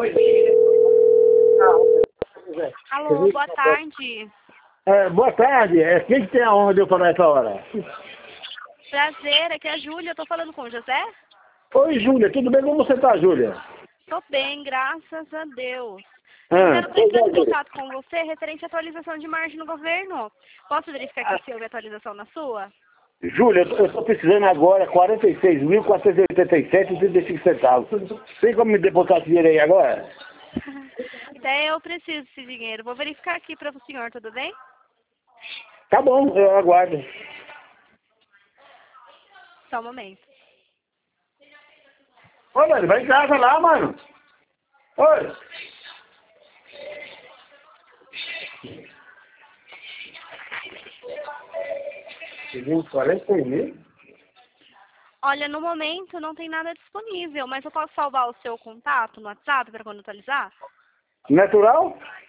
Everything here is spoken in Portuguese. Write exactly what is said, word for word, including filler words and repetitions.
Alô, boa tarde. É, boa tarde. É, quem que tem a honra de eu falar essa hora? Prazer, aqui é a Júlia, eu tô falando com o José? Oi, Júlia. Tudo bem? Como você tá, Júlia? Tô bem, graças a Deus. Ah, Eu tô entrando em contato com você referente à atualização de margem no governo. Posso verificar aqui se houve atualização na sua? Júlia, eu estou precisando agora quarenta e seis mil, quatrocentos e oitenta e sete reais e trinta e cinco centavos. Tem como me depositar esse dinheiro aí agora? Até eu preciso desse dinheiro. Vou verificar aqui para o senhor, tudo bem? Tá bom, eu aguardo. Só um momento. Ô, mano, vai em casa lá, mano. Oi. Seguinte, quarenta mil? Olha, no momento não tem nada disponível, mas eu posso salvar o seu contato no WhatsApp para quando atualizar? Natural?